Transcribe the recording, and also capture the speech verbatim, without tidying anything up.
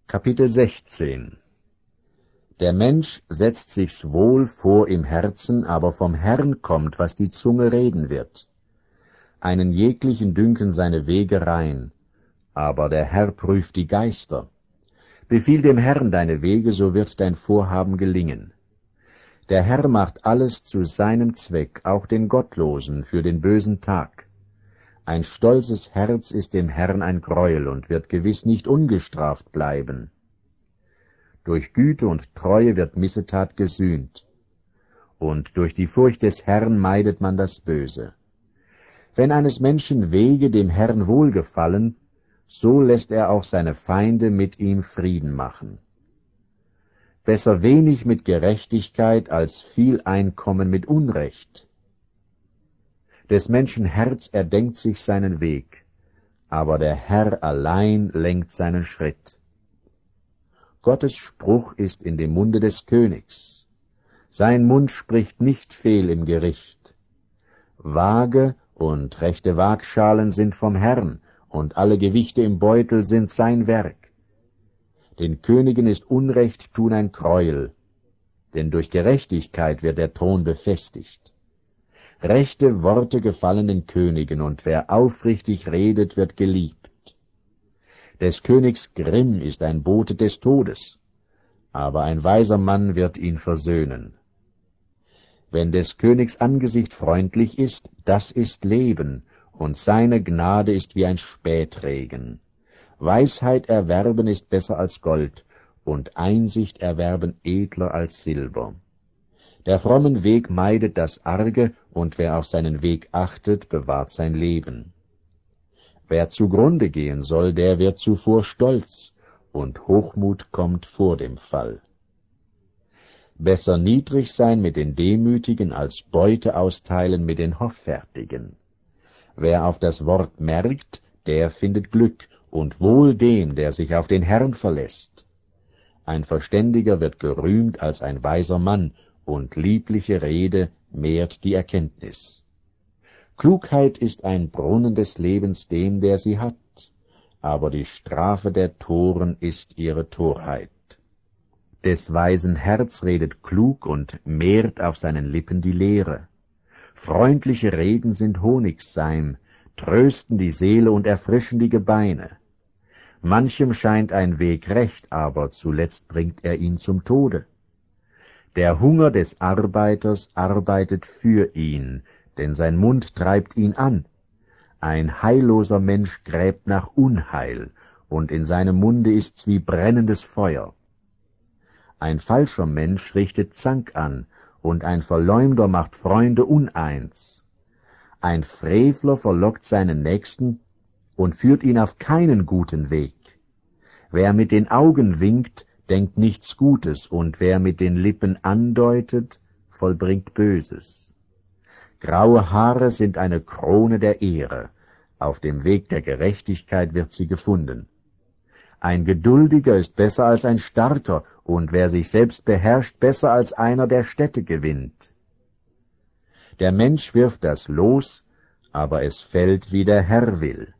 Kapitel sechzehn. Der Mensch setzt sich's wohl vor im Herzen, aber vom Herrn kommt, was die Zunge reden wird. Einen jeglichen dünken seine Wege rein, aber der Herr prüft die Geister. Befiehl dem Herrn deine Wege, so wird dein Vorhaben gelingen. Der Herr macht alles zu seinem Zweck, auch den Gottlosen für den bösen Tag. Ein stolzes Herz ist dem Herrn ein Greuel und wird gewiss nicht ungestraft bleiben. Durch Güte und Treue wird Missetat gesühnt, und durch die Furcht des Herrn meidet man das Böse. Wenn eines Menschen Wege dem Herrn wohlgefallen, so lässt er auch seine Feinde mit ihm Frieden machen. Besser wenig mit Gerechtigkeit als viel Einkommen mit Unrecht. Des Menschen Herz erdenkt sich seinen Weg, aber der Herr allein lenkt seinen Schritt. Gottes Spruch ist in dem Munde des Königs. Sein Mund spricht nicht fehl im Gericht. Waage und rechte Waagschalen sind vom Herrn, und alle Gewichte im Beutel sind sein Werk. Den Königen ist Unrecht tun ein Greuel, denn durch Gerechtigkeit wird der Thron befestigt. Rechte Worte gefallen den Königen, und wer aufrichtig redet, wird geliebt. Des Königs Grimm ist ein Bote des Todes, aber ein weiser Mann wird ihn versöhnen. Wenn des Königs Angesicht freundlich ist, das ist Leben, und seine Gnade ist wie ein Spätregen. Weisheit erwerben ist besser als Gold, und Einsicht erwerben edler als Silber. Der frommen Weg meidet das Arge, und wer auf seinen Weg achtet, bewahrt sein Leben. Wer zugrunde gehen soll, der wird zuvor stolz, und Hochmut kommt vor dem Fall. Besser niedrig sein mit den Demütigen, als Beute austeilen mit den Hoffärtigen. Wer auf das Wort merkt, der findet Glück, und wohl dem, der sich auf den Herrn verlässt. Ein Verständiger wird gerühmt als ein weiser Mann, und liebliche Rede mehrt die Erkenntnis. Klugheit ist ein Brunnen des Lebens dem, der sie hat, aber die Strafe der Toren ist ihre Torheit. Des weisen Herz redet klug und mehrt auf seinen Lippen die Lehre. Freundliche Reden sind Honigseim, trösten die Seele und erfrischen die Gebeine. Manchem scheint ein Weg recht, aber zuletzt bringt er ihn zum Tode. Der Hunger des Arbeiters arbeitet für ihn, denn sein Mund treibt ihn an. Ein heilloser Mensch gräbt nach Unheil, und in seinem Munde ist's wie brennendes Feuer. Ein falscher Mensch richtet Zank an, und ein Verleumder macht Freunde uneins. Ein Frevler verlockt seinen Nächsten und führt ihn auf keinen guten Weg. Wer mit den Augen winkt, denkt nichts Gutes, und wer mit den Lippen andeutet, vollbringt Böses. Graue Haare sind eine Krone der Ehre, auf dem Weg der Gerechtigkeit wird sie gefunden. Ein Geduldiger ist besser als ein Starker, und wer sich selbst beherrscht, besser als einer, der Städte gewinnt. Der Mensch wirft das Los, aber es fällt, wie der Herr will.